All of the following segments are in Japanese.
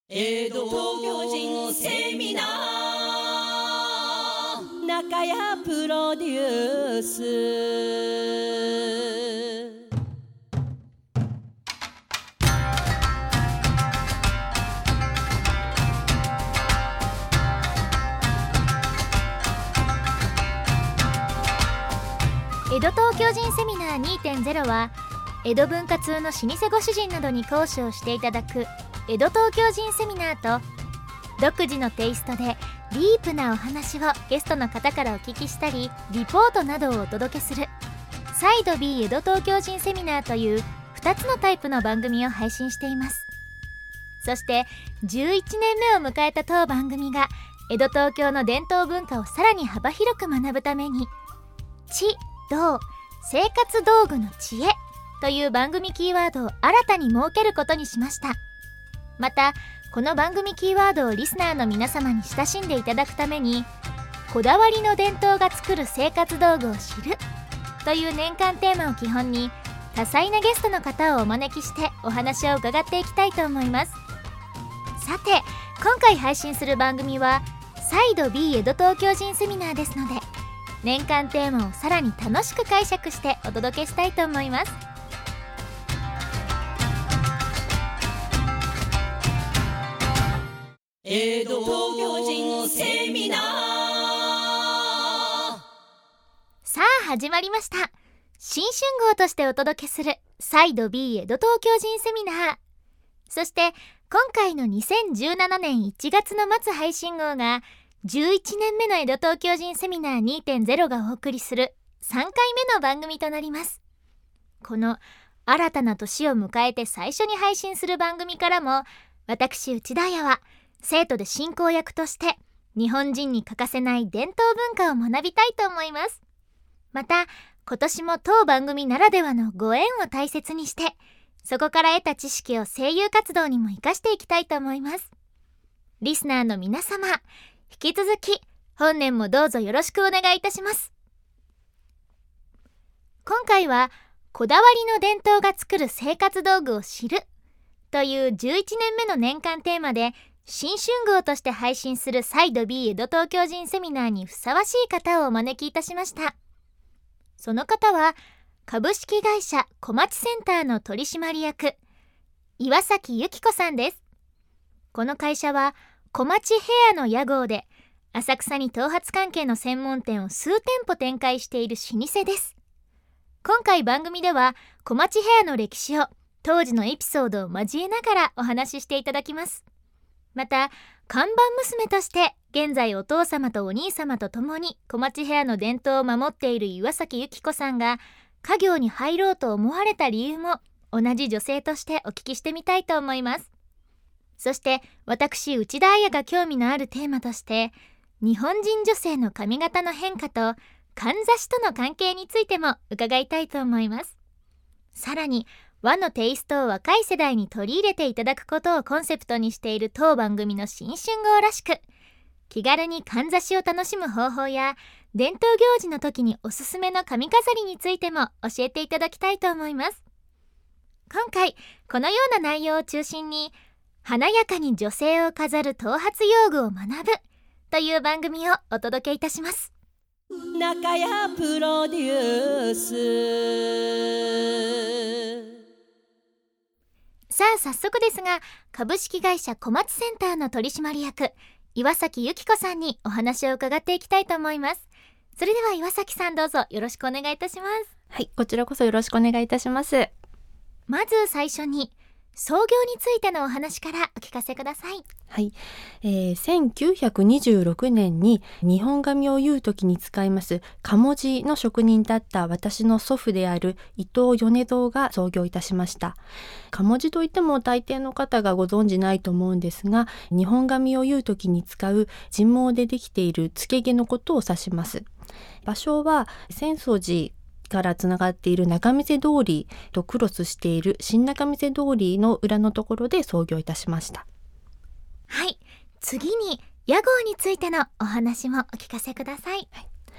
江戸東京人セミナー中谷プロデュース。 江戸東京人セミナー 2.0 は江戸文化通の老舗ご主人などに講師をしていただく江戸東京人セミナーと、独自のテイストでディープなお話をゲストの方からお聞きしたりリポートなどをお届けするサイド B 江戸東京人セミナーという2つのタイプの番組を配信しています。そして11年目を迎えた当番組が江戸東京の伝統文化をさらに幅広く学ぶために知道生活道具の知恵という番組キーワードを新たに設けることにしました。またこの番組キーワードをリスナーの皆様に親しんでいただくために、こだわりの伝統が作る生活道具を知るという年間テーマを基本に多彩なゲストの方をお招きしてお話を伺っていきたいと思います。さて今回配信する番組はサイド B 江戸東京人セミナーですので、年間テーマをさらに楽しく解釈してお届けしたいと思います。 江戸東京人セミナー。 さあ始まりました。新春号としてお届けするサイド B 江戸東京人セミナー。そして今回の2017年1月の末配信号が11年目の江戸東京人セミナー 2.0 がお送りする3回目の番組となります。この新たな年を迎えて最初に配信する番組からも、私内田彩は生徒で進行役として日本人に欠かせない伝統文化を学びたいと思います。また今年も当番組ならではのご縁を大切にして、そこから得た知識を声優活動にも生かしていきたいと思います。リスナーの皆様、引き続き本年もどうぞよろしくお願いいたします。今回はこだわりの伝統が作る生活道具を知るという11年目の年間テーマで新春号として配信するサイド B 江戸東京人セミナーにふさわしい方をお招きいたしました。その方は株式会社小町センターの取締役岩崎由紀子さんです。この会社は小町ヘアの屋号で浅草に頭髪関係の専門店を数店舗展開している老舗です。今回番組では小町ヘアの歴史を当時のエピソードを交えながらお話ししていただきます。また看板娘として現在お父様とお兄様と共に小町ヘアの伝統を守っている岩崎由紀子さんが家業に入ろうと思われた理由も同じ女性としてお聞きしてみたいと思います。そして私内田彩が興味のあるテーマとして日本人女性の髪型の変化とかんざしとの関係についても伺いたいと思います。さらに和のテイストを若い世代に取り入れていただくことをコンセプトにしている当番組の新春号らしく、気軽にかんざしを楽しむ方法や伝統行事の時におすすめの髪飾りについても教えていただきたいと思います。今回このような内容を中心に華やかに女性を飾る頭髪用具を学ぶという番組をお届けいたします。 中谷プロデュース。 さあ早速ですが、株式会社小町センターの取締役岩崎由紀子さんにお話を伺っていきたいと思います。それでは岩崎さん、どうぞよろしくお願いいたします。 はい、こちらこそよろしくお願いいたします。 まず最初に創業についてのお話からお聞かせください。 はい、1926年に日本髪を結う時に使います鴨地の職人だった私の祖父である伊藤米蔵が創業いたしました。鴨地といっても大抵の方がご存じないと思うんですが、日本髪を結う時に使う人毛でできているつけ毛のことを指します。場所は浅草寺からつながっている仲見世通りとクロスしている新仲見世通りの裏のところで創業いたしました。 はい、次に屋号についてのお話もお聞かせください。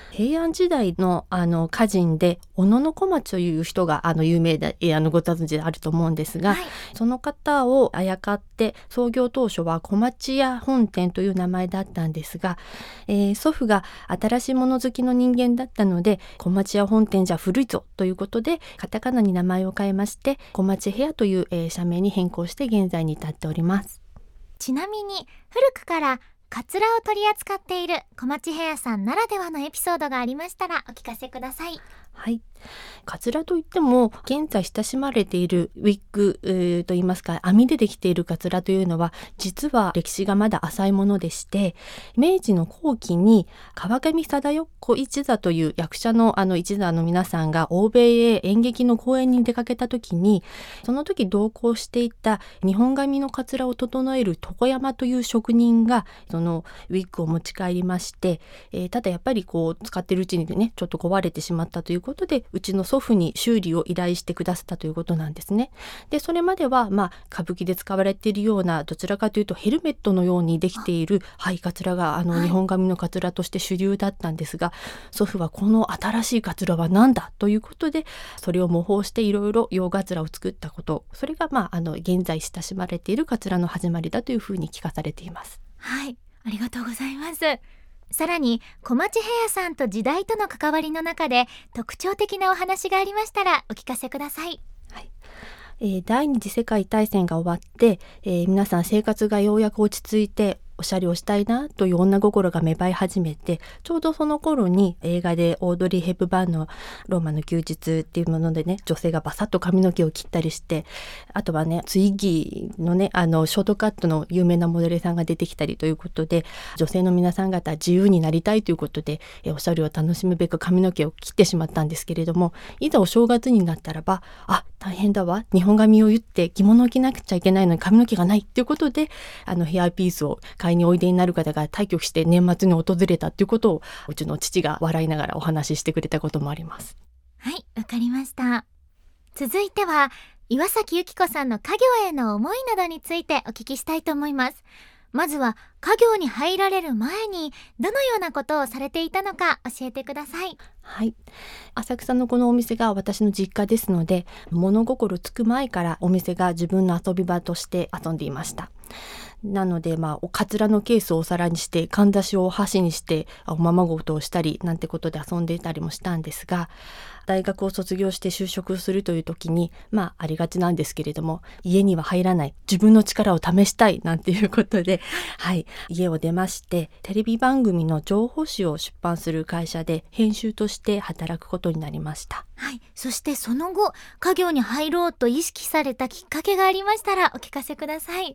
平安時代の歌人で小野小町という人が有名でご存知であると思うんですが、その方をあやかって創業当初は小町屋本店という名前だったんですが、祖父が新しいもの好きの人間だったので、小町屋本店じゃ古いぞということでカタカナに名前を変えまして、小町ヘアという、社名に変更して現在に至っております。 ちなみに古くからカツラを取り扱っている小町ヘアさんならではのエピソードがありましたらお聞かせください。 はい、カツラといっても現在親しまれているウィッグ、といいますか網でできているカツラというのは実は歴史がまだ浅いものでして、明治の後期に川上貞子一座という役者の一座の皆さんが欧米へ演劇の公演に出かけた時に、その時同行していた日本髪のカツラを整える床山という職人がそのウィッグを持ち帰りまして、ただやっぱり使ってるうちにねちょっと壊れてしまったということで、うちの祖父に修理を依頼してくださったということなんですね。でそれまでは歌舞伎で使われているようなどちらかというとヘルメットのようにできているカツラが日本髪のカツラとして主流だったんですが、祖父はこの新しいカツラは何だということでそれを模倣していろいろ洋カツラを作ったこと、それが現在親しまれているカツラの始まりだというふうに聞かされています。 はい、ありがとうございます。さらに小町ヘアさんと時代との関わりの中で特徴的なお話がありましたらお聞かせください。 第二次世界大戦が終わって、皆さん生活がようやく落ち着いておしゃれをしたいなという女心が芽生え始めて、ちょうどその頃に映画でオードリー・ヘップバーンのローマの休日っていうものでね、女性がバサッと髪の毛を切ったりして、あとはねツイッギーのねショートカットの有名なモデルさんが出てきたりということで、女性の皆さん方自由になりたいということでおしゃれを楽しむべく髪の毛を切ってしまったんですけれども、いざお正月になったらば大変だわ、日本髪を言って着物を着なくちゃいけないのに髪の毛がないっていうことでヘアピースを買いにおいでになる方が大挙して年末に訪れたということをうちの父が笑いながらお話ししてくれたこともあります。 はい、わかりました。続いては岩崎由紀子さんの家業への思いなどについてお聞きしたいと思います。まずは家業に入られる前にどのようなことをされていたのか教えてください。 はい、浅草のこのお店が私の実家ですので、物心つく前からお店が自分の遊び場として遊んでいました。なのでカツラのケースをお皿にしてかんざしを箸にしておままごとをしたりなんてことで遊んでいたりもしたんですが、大学を卒業して就職するという時にありがちなんですけれども、家には入らない、自分の力を試したいなんていうことで、家を出ましてテレビ番組の情報誌を出版する会社で編集として働くことになりました。 そしてその後家業に入ろうと意識されたきっかけがありましたらお聞かせください。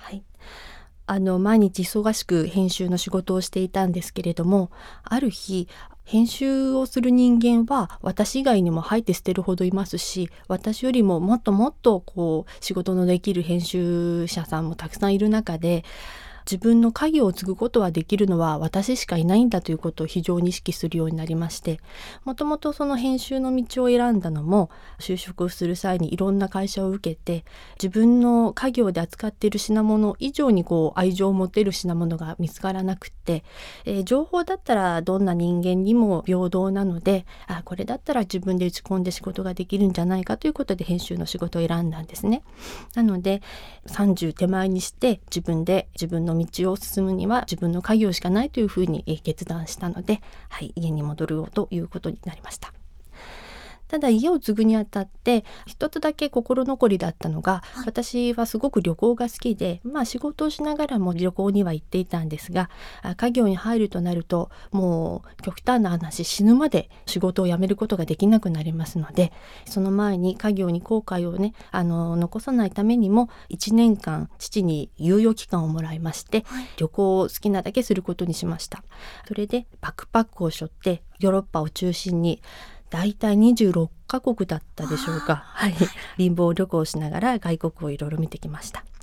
毎日忙しく編集の仕事をしていたんですけれども、ある日編集をする人間は私以外にも吐いて捨てるほどいますし、私よりももっともっと仕事のできる編集者さんもたくさんいる中で、自分の家業を継ぐことはできるのは私しかいないんだということを非常に意識するようになりまして、もともとその編集の道を選んだのも就職する際にいろんな会社を受けて、自分の家業で扱っている品物以上に愛情を持てる品物が見つからなくて、情報だったらどんな人間にも平等なので、これだったら自分で打ち込んで仕事ができるんじゃないかということで編集の仕事を選んだんですね。なので30手前にして自分の道を進むには自分の家業しかないというふうに決断したので、家に戻ろうということになりました。ただ家を継ぐにあたって一つだけ心残りだったのが、私はすごく旅行が好きで、仕事をしながらも旅行には行っていたんですが、家業に入るとなるともう極端な話、死ぬまで仕事を辞めることができなくなりますので、その前に家業に後悔をね残さないためにも1年間父に猶予期間をもらいまして、旅行を好きなだけすることにしました。それでバックパックを背負ってヨーロッパを中心にだいたい26カ国だったでしょうか。貧乏旅行しながら外国をいろいろ見てきました。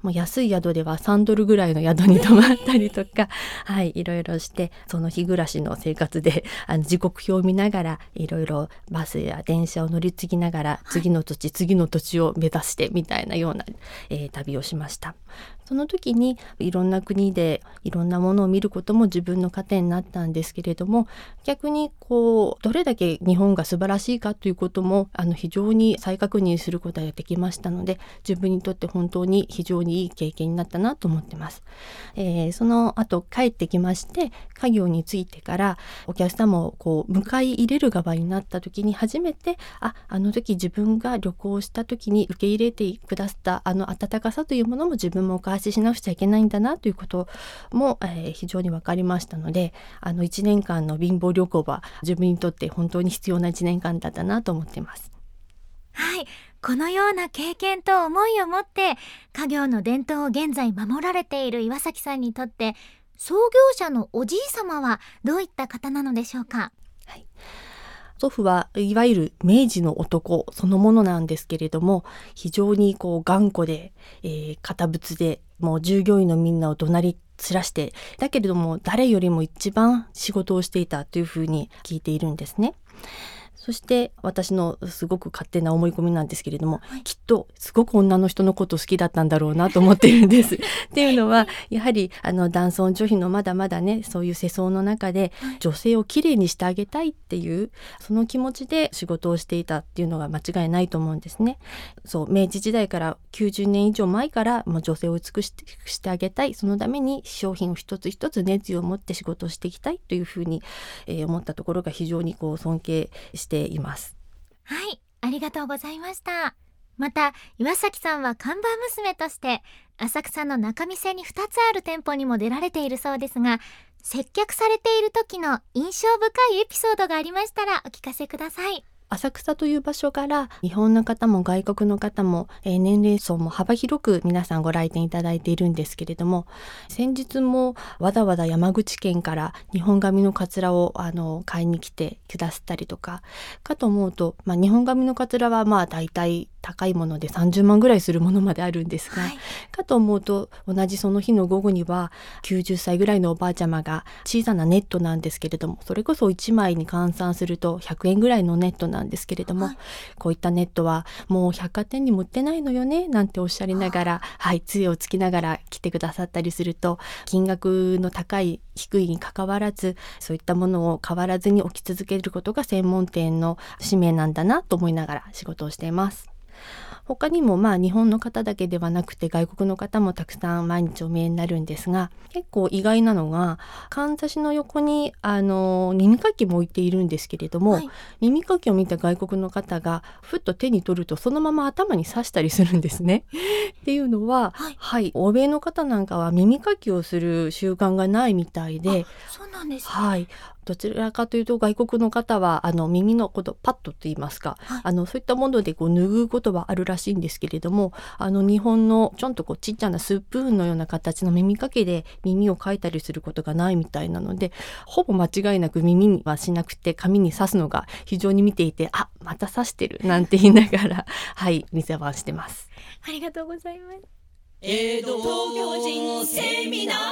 もう安い宿では$3ぐらいの宿に泊まったりとかはい、いろいろして、その日暮らしの生活で時刻表を見ながらいろいろバスや電車を乗り継ぎながら、次の土地次の土地を目指してみたいなような、旅をしました。その時にいろんな国でいろんなものを見ることも自分の糧になったんですけれども、逆にどれだけ日本が素晴らしいかということも非常に再確認することができましたので、自分にとって本当に非常にいい経験になったなと思ってます。その後帰ってきまして、家業についてからお客様を迎え入れる側になった時に初めて、あの時自分が旅行した時に受け入れてくださった温かさというものも自分もお返ししなくちゃいけないんだなということも、非常に分かりましたので、1年間の貧乏旅行は自分にとって本当に必要な1年間だったなと思っています。 はい、このような経験と思いを持って家業の伝統を現在守られている岩崎さんにとって、創業者のおじい様はどういった方なのでしょうか。 はい、祖父はいわゆる明治の男そのものなんですけれども、非常に頑固で、堅物で、もう従業員のみんなを怒鳴り散らして、だけれども誰よりも一番仕事をしていたというふうに聞いているんですね。そして私のすごく勝手な思い込みなんですけれども、きっとすごく女の人のこと好きだったんだろうなと思っているんですっていうのは、やはり男尊女卑のまだまだね、そういう世相の中で女性をきれいにしてあげたいっていうその気持ちで仕事をしていたっていうのが間違いないと思うんですね。そう、明治時代から90年以上前からもう女性を美しくしてあげたい、そのために商品を一つ一つ熱意を持って仕事をしていきたいというふうに、思ったところが非常に尊敬しています。 はい、ありがとうございました。また岩崎さんは看板娘として浅草の仲見世に2つある店舗にも出られているそうですが、接客されている時の印象深いエピソードがありましたらお聞かせください。 浅草という場所から日本の方も外国の方も、年齢層も幅広く皆さんご来店いただいているんですけれども、先日もわざわざ山口県から日本髪のカツラを買いに来てくださったりとかかと思うと、日本髪のカツラはだいたい高いもので30万ぐらいするものまであるんですが、かと思うと同じその日の午後には90歳ぐらいのおばあちゃまが小さなネットなんですけれども、それこそ1枚に換算すると100円ぐらいのネットなんですけれども、こういったネットはもう百貨店にも売ってないのよねなんておっしゃりながら、杖をつきながら来てくださったりすると、金額の高い低いに関わらずそういったものを変わらずに置き続けることが専門店の使命なんだなと思いながら仕事をしています。他にも日本の方だけではなくて外国の方もたくさん毎日お見えになるんですが、結構意外なのがかんざしの横に耳かきも置いているんですけれども、耳かきを見た外国の方がふっと手に取るとそのまま頭に刺したりするんですねっていうのは、欧米の方なんかは耳かきをする習慣がないみたいで、 そうなんですね。どちらかというと外国の方は耳のことパッドと言いますか、そういったもので拭うことはあるらしいんですけれども、日本のちょんとちっちゃなスプーンのような形の耳かけで耳をかいたりすることがないみたいなので、ほぼ間違いなく耳にはしなくて紙に刺すのが非常に見ていて、また刺してるなんて言いながら店番してます。 ありがとうございます。 江戸東京人セミナー。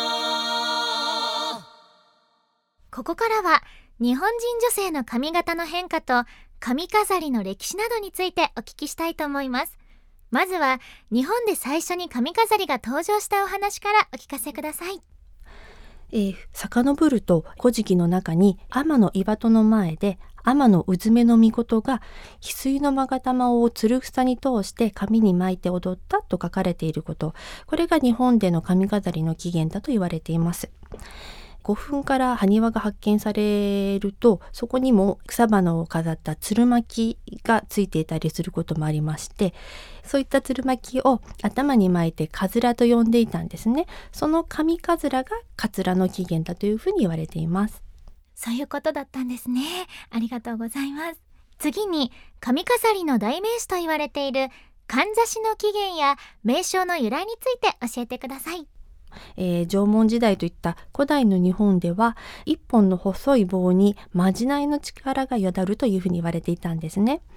ここからは日本人女性の髪型の変化と髪飾りの歴史などについてお聞きしたいと思います。まずは日本で最初に髪飾りが登場したお話からお聞かせください。 遡ると古事記の中に天の岩戸の前で天のうずめの御事が翡翠の勾玉をつる房に通して髪に巻いて踊ったと書かれていること、これが日本での髪飾りの起源だと言われています。古墳から埴輪が発見されると、そこにも草花を飾ったつる巻きがついていたりすることもありまして、そういったつる巻きを頭に巻いてかずらと呼んでいたんですね。その髪かずらがかつらの起源だというふうに言われています。 そういうことだったんですね。ありがとうございます。次に髪飾りの代名詞と言われているかんざしの起源や名称の由来について教えてください。 縄文時代といった古代の日本では一本の細い棒にまじないの力がよだるというふうに言われていたんですね。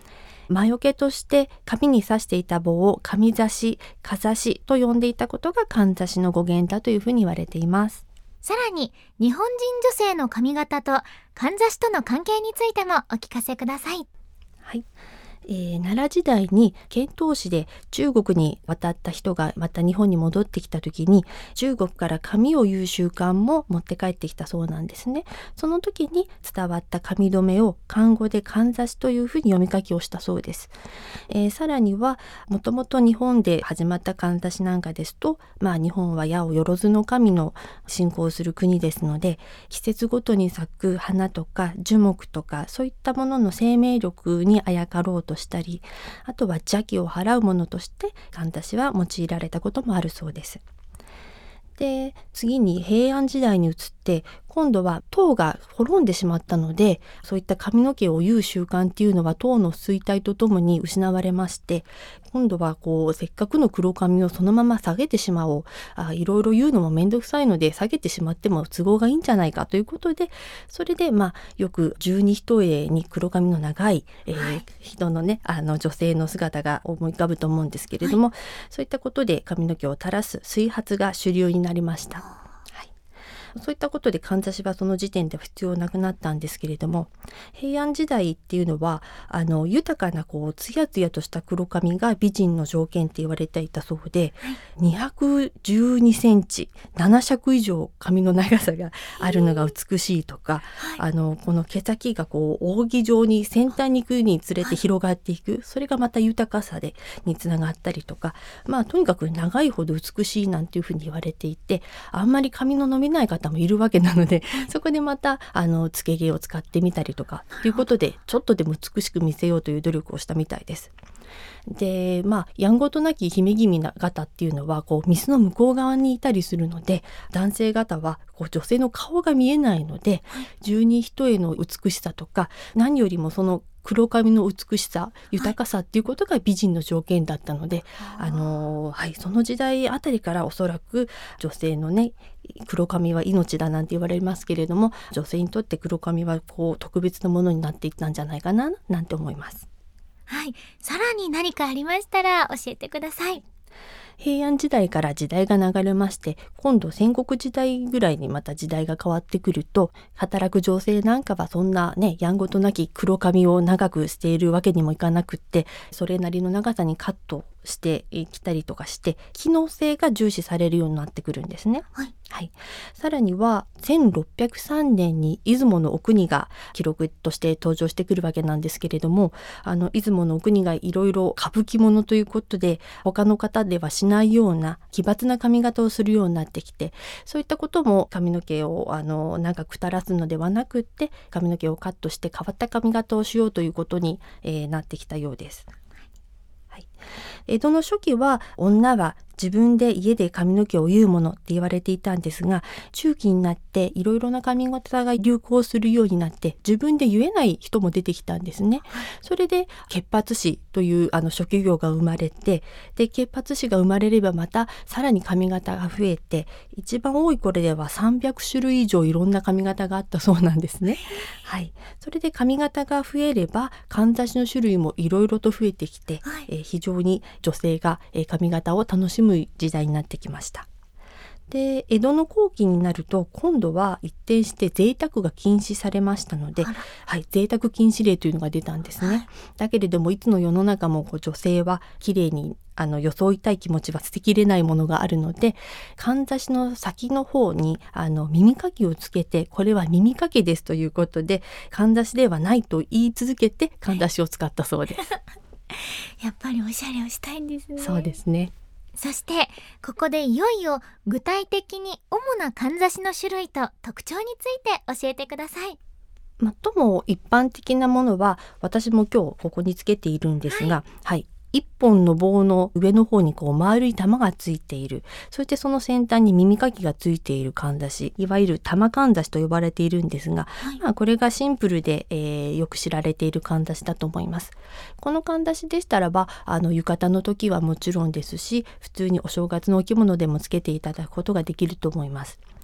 魔除けとして髪に刺していた棒を髪刺し、かざしと呼んでいたことがかんざしの語源だというふうに言われています。 さらに日本人女性の髪型とかんざしとの関係についてもお聞かせください。 はい、奈良時代に遣唐使で中国に渡った人がまた日本に戻ってきた時に、中国から髪を結う習慣も持って帰ってきたそうなんですね。その時に伝わった髪留めを漢語でかんざしというふうに読み書きをしたそうです。さらにはもともと日本で始まったかんざしなんかですと、日本は八百万の神の信仰する国ですので、季節ごとに咲く花とか樹木とかそういったものの生命力にあやかろうとしたり、あとは邪気を払うものとしてかんざしは用いられたこともあるそうです。で、次に平安時代に移って今度は唐が滅んでしまったので、そういった髪の毛を結う習慣っていうのは唐の衰退とともに失われまして、今度はせっかくの黒髪をそのまま下げてしまおう、いろいろ言うのもめんどくさいので下げてしまっても都合がいいんじゃないかということで、それでよく十二一重に黒髪の長い、人のね女性の姿が思い浮かぶと思うんですけれども、そういったことで髪の毛を垂らす水髪が主流になりました。そういったことでかんざしはその時点では必要なくなったんですけれども、平安時代っていうのは豊かなツヤツヤとした黒髪が美人の条件って言われていたそうで、212センチ7尺以上髪の長さがあるのが美しいとか、この毛先が扇状に先端に行くにつれて広がっていく、それがまた豊かさにつながったりとか、とにかく長いほど美しいなんていうふうに言われていて、あんまり髪の伸びない方もいるわけなので、そこでまたつけ毛を使ってみたりとかということで、ちょっとでも美しく見せようという努力をしたみたいです。で、やんごとなき姫君方っていうのはミスの向こう側にいたりするので、男性方は女性の顔が見えないので、十二一重の美しさとか、何よりもその黒髪の美しさ、豊かさっていうことが美人の条件だったので、その時代あたりからおそらく女性のね、黒髪は命だなんて言われますけれども、女性にとって黒髪は特別なものになっていったんじゃないかななんて思います。 はい、さらに何かありましたら教えてください。 平安時代から時代が流れまして、今度戦国時代ぐらいにまた時代が変わってくると、働く女性なんかはそんなね、やんごとなき黒髪を長くしているわけにもいかなくって、それなりの長さにカットしてきたりとかして、機能性が重視されるようになってくるんですね。さらには1603年に出雲のお国が記録として登場してくるわけなんですけれども、出雲のお国がいろいろ歌舞伎者ということで、他の方ではしないような奇抜な髪型をするようになってきて、そういったことも髪の毛を長く垂らすのではなくって、髪の毛をカットして変わった髪型をしようということに、なってきたようです。江戸の初期は女は自分で家で髪の毛を結うものって言われていたんですが、中期になっていろいろな髪型が流行するようになって、自分で言えない人も出てきたんですね。それで結髪師という職業が生まれて、で結髪師が生まれればまたさらに髪型が増えて、一番多い頃では300種類以上いろんな髪型があったそうなんですね。それで髪型が増えればかんざしの種類もいろいろと増えてきて、非常に女性が髪型を楽しむ時代になってきました。で、江戸の後期になると今度は一転して贅沢が禁止されましたので、贅沢禁止令というのが出たんですね。だけれどもいつの世の中も女性は綺麗に装いたい気持ちは捨てきれないものがあるので、かんざしの先の方に耳かきをつけて、これは耳かけですということで、かんざしではないと言い続けてかんざしを使ったそうです。 やっぱりおしゃれをしたいんですね。 そうですね。 そしてここでいよいよ具体的に主なかんざしの種類と特徴について教えてください。 最も一般的なものは、私も今日ここにつけているんですが、一本の棒の上の方に丸い玉がついている、そしてその先端に耳かきがついているかんざし、いわゆる玉かんざしと呼ばれているんですが、これがシンプルで、よく知られているかんざしだと思います。このかんざしでしたらば浴衣の時はもちろんですし、普通にお正月のお着物でもつけていただくことができると思います。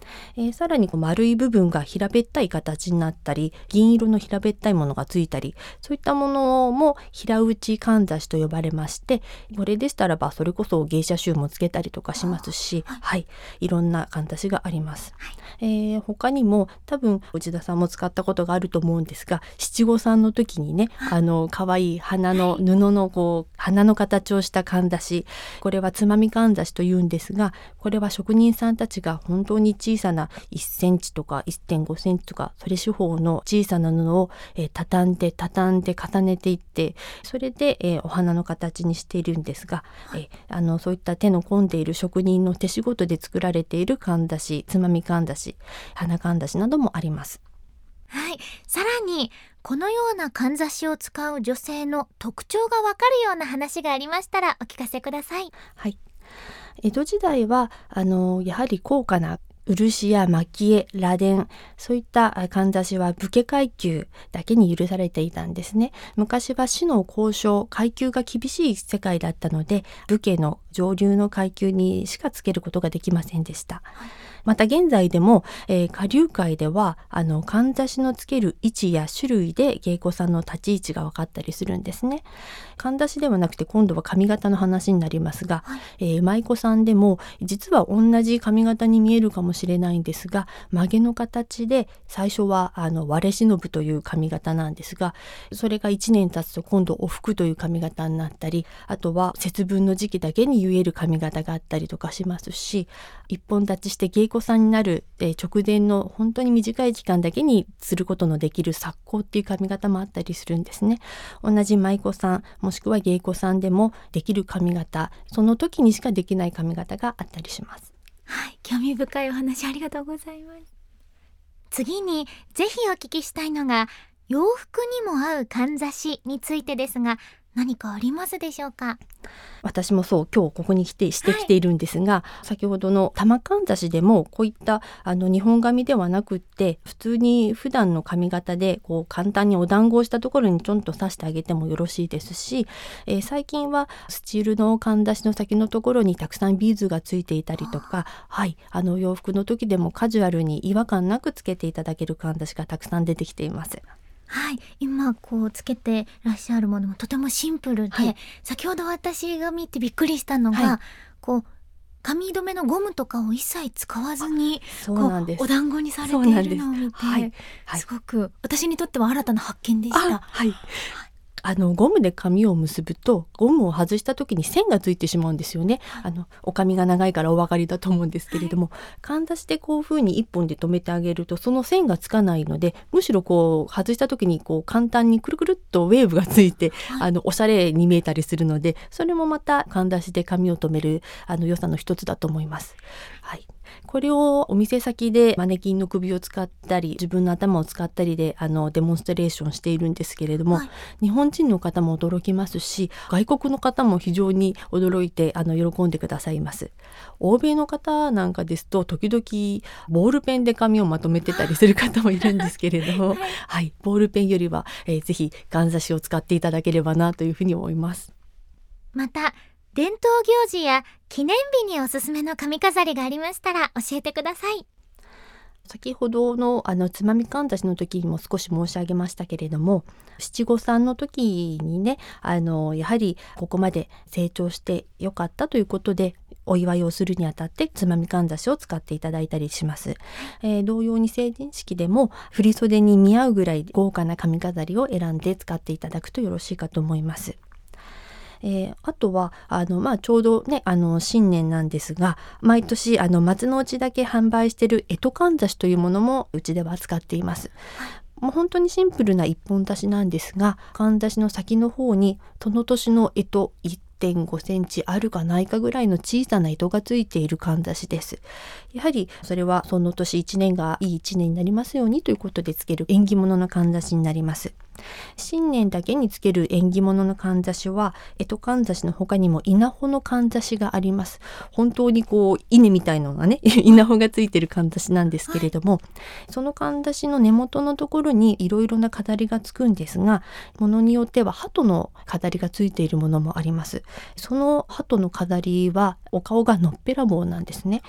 さらに丸い部分が平べったい形になったり、銀色の平べったいものがついたり、そういったものも平打ちかんざしと呼ばれまして、これでしたらばそれこそ芸者臭もつけたりとかしますし、いろんなかんざしがあります。他にも多分内田さんも使ったことがあると思うんですが、七五三の時にね、かわいい花の布の花の形をしたかんざし、これはつまみかんざしというんですが、これは職人さんたちが本当に小さな1センチとか 1.5 センチとかそれ四方の小さな布を畳んで重ねていって、それでお花の形にしているんですが、そういった手の込んでいる職人の手仕事で作られているかんざし、つまみかんざし、花かんざしなどもあります。 さらにこのようなかんざしを使う女性の特徴がわかるような話がありましたらお聞かせください。 江戸時代はやはり高価な漆や蒔絵、螺鈿、そういったかんざしは武家階級だけに許されていたんですね。昔は士の交渉、階級が厳しい世界だったので、武家の上流の階級にしかつけることができませんでした。また現在でも、花柳界ではかんざしのつける位置や種類で芸妓さんの立ち位置が分かったりするんですね。かんざしではなくて今度は髪型の話になりますが、舞妓さんでも実は同じ髪型に見えるかもしれないんですが、曲げの形で最初は割れ忍という髪型なんですが、それが1年経つと今度お服という髪型になったり、あとは節分の時期だけに結える髪型があったりとかしますし、一本立ちして芸妓さんになる直前の本当に短い期間だけにすることのできる作工っていう髪型もあったりするんですね。同じ舞妓さんもしくは芸妓さんでもできる髪型、その時にしかできない髪型があったりします。 興味深いお話ありがとうございます。次にぜひお聞きしたいのが洋服にも合うかんざしについてですが、何かありますでしょうか？ 私も今日ここにしてきているんですが、先ほどの玉かんざしでもこういった日本髪ではなくって、普通に普段の髪型で簡単にお団子をしたところにちょんと刺してあげてもよろしいですし、最近はスチールのかんざしの先のところにたくさんビーズがついていたりとか、洋服の時でもカジュアルに違和感なくつけていただけるかんざしがたくさん出てきています。 今つけてらっしゃるものもとてもシンプルで、先ほど私が見てびっくりしたのが、髪留めのゴムとかを一切使わずにお団子にされているのを見て、すごく私にとっては新たな発見でした。 ゴムで髪を結ぶとゴムを外した時に線がついてしまうんですよね。お髪が長いからお分かりだと思うんですけれども、かんざしでこういう風に一本で留めてあげるとその線がつかないので、むしろ外した時に簡単にくるくるっとウェーブがついて、おしゃれに見えたりするので、それもまたかんざしで髪を留める良さの一つだと思います。これをお店先でマネキンの首を使ったり自分の頭を使ったりでデモンストレーションしているんですけれども、日本人の方も驚きますし、外国の方も非常に驚いて喜んでくださいます。欧米の方なんかですと時々ボールペンで髪をまとめてたりする方もいるんですけれども、ボールペンよりは、ぜひかんざしを使っていただければなというふうに思います。 また伝統行事や記念日におすすめの髪飾りがありましたら教えてください。 先ほどのつまみかんざしの時にも少し申し上げましたけれども、七五三の時にね、やはりここまで成長してよかったということでお祝いをするにあたってつまみかんざしを使っていただいたりします。同様に成人式でも振袖に見合うぐらい豪華な髪飾りを選んで使っていただくとよろしいかと思います。あとはちょうどね新年なんですが、毎年松の内だけ販売している干支かんざしというものもうちでは使っています。もう本当にシンプルな一本足しなんですが、かんざしの先の方にその年の干支1.5 センチあるかないかぐらいの小さな糸がついているかんざしです。やはりそれはその年1年がいい1年になりますようにということでつける縁起物のかんざしになります。新年だけにつける縁起物のかんざしは干支かんざしの他にも稲穂のかんざしがあります。本当に稲みたいのがね稲穂がついてるかんざしなんですけれども、そのかんざしの根元のところにいろいろな飾りがつくんですが、ものによっては鳩の飾りがついているものもあります。その鳩の飾りはお顔がのっぺらぼうなんですね。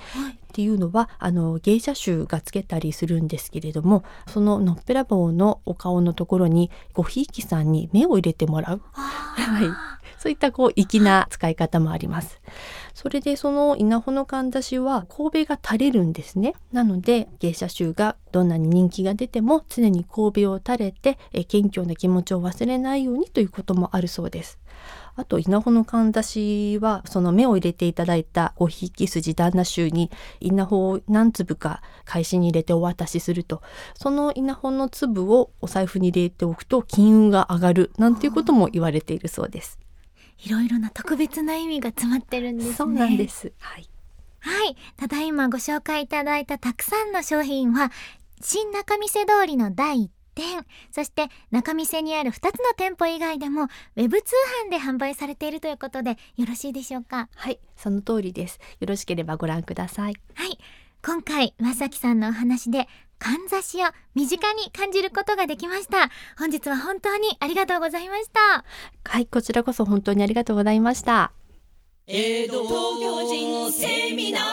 っていうのは芸者衆がつけたりするんですけれども、そののっぺらぼうのお顔のところにごひいきさんに目を入れてもらう、はい、そういった粋な使い方もあります。それでその稲穂のかんざしは神戸が垂れるんですね。なので芸者衆がどんなに人気が出ても常に神戸を垂れて謙虚な気持ちを忘れないようにということもあるそうです。あと稲穂のかんざしはその目を入れていただいたごひいき筋旦那衆に稲穂を何粒か返しに入れてお渡しすると、その稲穂の粒をお財布に入れておくと金運が上がるなんていうことも言われているそうです。 いろいろな特別な意味が詰まってるんですね。 そうなんです。はい、 はい、ただいまご紹介いただいたたくさんの商品は新仲見世通りの第1店、そして仲見世にある2つの店舗以外でもウェブ通販で販売されているということでよろしいでしょうか？ はい、その通りです。よろしければご覧ください。 はい、今回岩崎さんのお話でかんざしを身近に感じることができました。本日は本当にありがとうございました。 はい、こちらこそ本当にありがとうございました。 江戸東京人セミナー。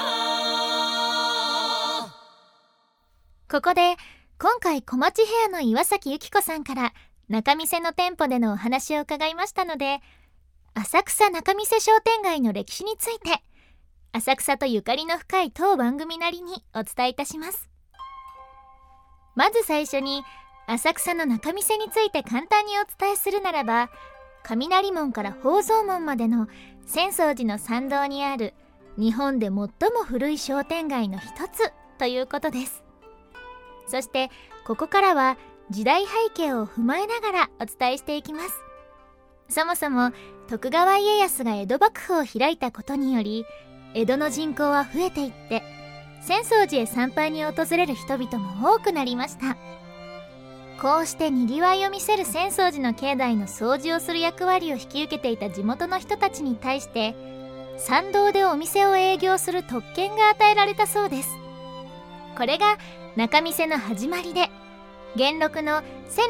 ここで今回小町ヘアの岩崎由紀子さんから仲見世の店舗でのお話を伺いましたので、浅草仲見世商店街の歴史について浅草とゆかりの深い当番組なりにお伝えいたします。まず最初に浅草の仲見世について簡単にお伝えするならば、雷門から宝蔵門までの浅草寺の参道にある日本で最も古い商店街の一つということです。そしてここからは時代背景を踏まえながらお伝えしていきます。そもそも徳川家康が江戸幕府を開いたことにより江戸の人口は増えていって、浅草寺へ参拝に訪れる人々も多くなりました。こうしてにぎわいを見せる浅草寺の境内の掃除をする役割を引き受けていた地元の人たちに対して参道でお店を営業する特権が与えられたそうです。これが仲見世の始まりで、元禄の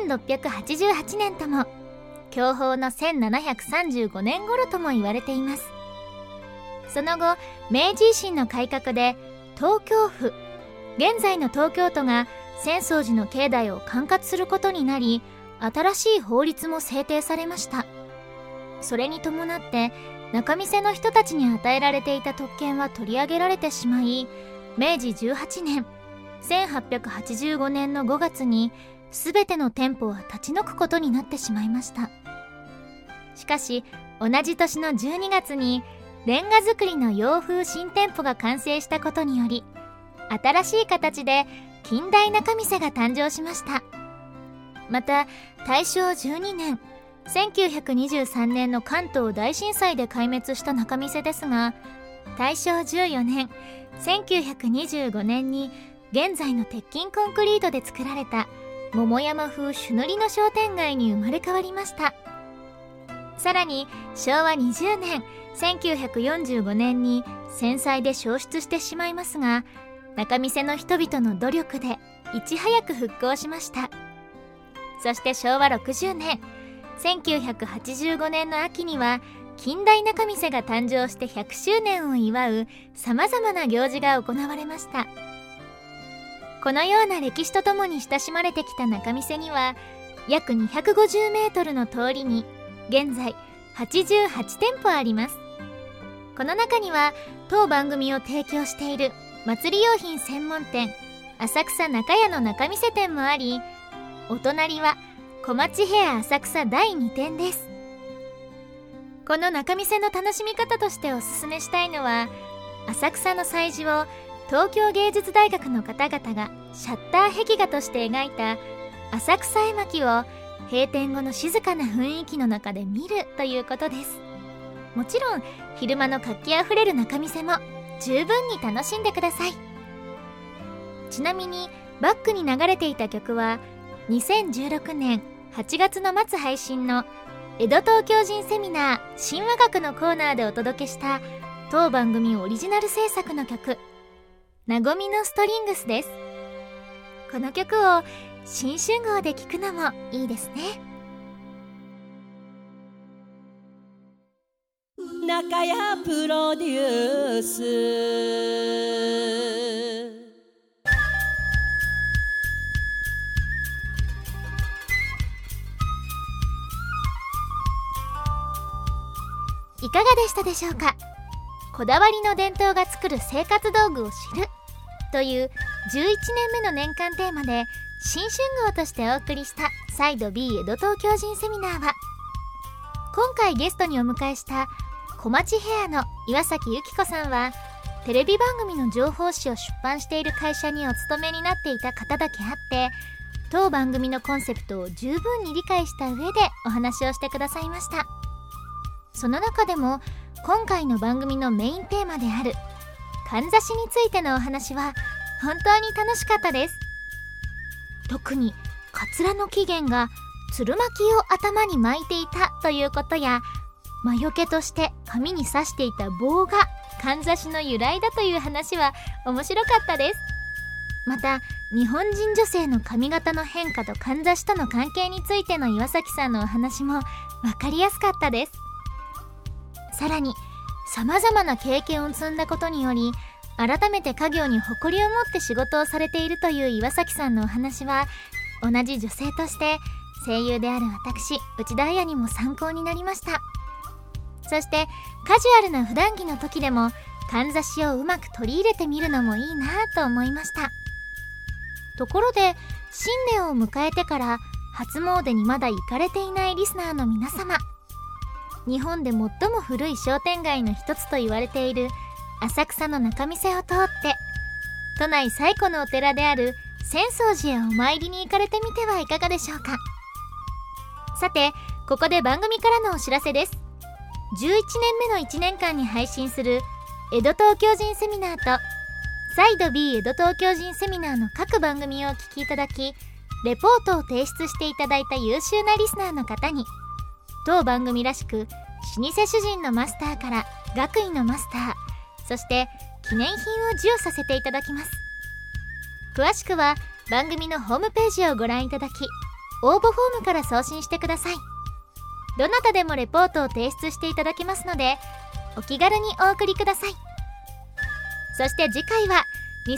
1688年とも享保の1735年頃とも言われています。その後明治維新の改革で東京府、現在の東京都が浅草寺の境内を管轄することになり、新しい法律も制定されました。それに伴って仲見世の人たちに与えられていた特権は取り上げられてしまい、明治18年1885年の5月に全ての店舗は立ち退くことになってしまいました。しかし同じ年の12月にレンガ造りの洋風新店舗が完成したことにより、新しい形で近代仲見世が誕生しました。また大正12年1923年の関東大震災で壊滅した仲見世ですが、大正14年1925年に現在の鉄筋コンクリートで作られた桃山風朱塗りの商店街に生まれ変わりました。さらに昭和20年1945年に戦災で焼失してしまいますが、仲見世の人々の努力でいち早く復興しました。そして昭和60年1985年の秋には近代仲見世が誕生して100周年を祝うさまざまな行事が行われました。このような歴史とともに親しまれてきた仲見世には約250メートルの通りに現在88店舗あります。この中には当番組を提供している祭り用品専門店浅草中屋の仲見世店もあり、お隣は小町ヘア浅草第2店です。この仲見世の楽しみ方としておすすめしたいのは、浅草の祭事を東京芸術大学の方々がシャッター壁画として描いた浅草絵巻を閉店後の静かな雰囲気の中で見るということです。もちろん昼間の活気あふれる仲見世も十分に楽しんでください。ちなみにバックに流れていた曲は2016年8月の末配信の江戸東京人セミナー神話学のコーナーでお届けした当番組オリジナル制作の曲なごみのストリングスです。この曲を新春号で聴くのもいいですね。 中谷プロデュースいかがでしたでしょうか。こだわりの伝統が作る生活道具を知るという11年目の年間テーマで新春号としてお送りしたサイド B 江戸東京人セミナーは、今回ゲストにお迎えした小町ヘアの岩崎由紀子さんは、テレビ番組の情報誌を出版している会社にお勤めになっていた方だけあって、当番組のコンセプトを十分に理解した上でお話をしてくださいました。その中でも今回の番組のメインテーマであるかんざしについてのお話は本当に楽しかったです。特にカツラの起源がつる巻きを頭に巻いていたということや、魔除けとして髪に刺していた棒がかんざしの由来だという話は面白かったです。また日本人女性の髪型の変化とかんざしとの関係についての岩崎さんのお話も分かりやすかったです。さらに様々な経験を積んだことにより、改めて家業に誇りを持って仕事をされているという岩崎さんのお話は、同じ女性として声優である私内田彩にも参考になりました。そしてカジュアルな普段着の時でもかんざしをうまく取り入れてみるのもいいなと思いました。ところで新年を迎えてから初詣にまだ行かれていないリスナーの皆様、日本で最も古い商店街の一つと言われている浅草の仲見世を通って都内最古のお寺である浅草寺へお参りに行かれてみてはいかがでしょうか。さてここで番組からのお知らせです。11年目の1年間に配信する江戸東京人セミナーとサイド B 江戸東京人セミナーの各番組をお聞きいただき、レポートを提出していただいた優秀なリスナーの方に、当番組らしく老舗主人のマスターから学位のマスター、そして記念品を授与させていただきます。詳しくは番組のホームページをご覧いただき、応募フォームから送信してください。どなたでもレポートを提出していただけますので、お気軽にお送りください。そして次回は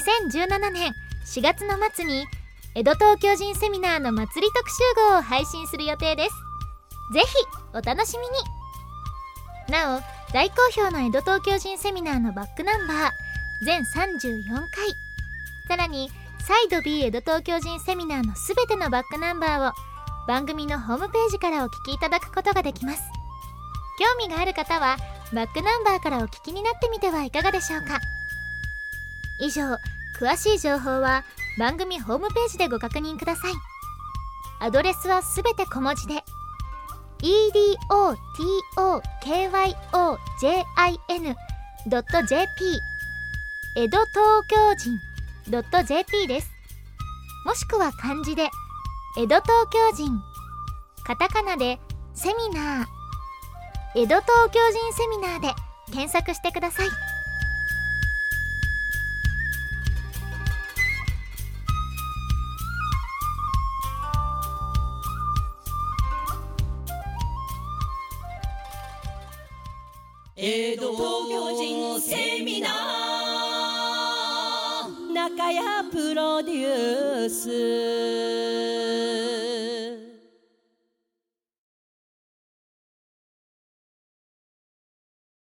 2017年4月の末に江戸東京人セミナーの祭り特集号を配信する予定です。ぜひお楽しみに。なお大好評の江戸東京人セミナーのバックナンバー全34回、さらにサイド B 江戸東京人セミナーのすべてのバックナンバーを番組のホームページからお聞きいただくことができます。興味がある方はバックナンバーからお聞きになってみてはいかがでしょうか。以上、詳しい情報は番組ホームページでご確認ください。アドレスはすべて小文字で edotokyojin.jp 江戸東京人 .jp です。もしくは漢字で江戸東京人、カタカナでセミナー、江戸東京人セミナーで検索してください。 江戸東京人セミナー、中谷プロデュース。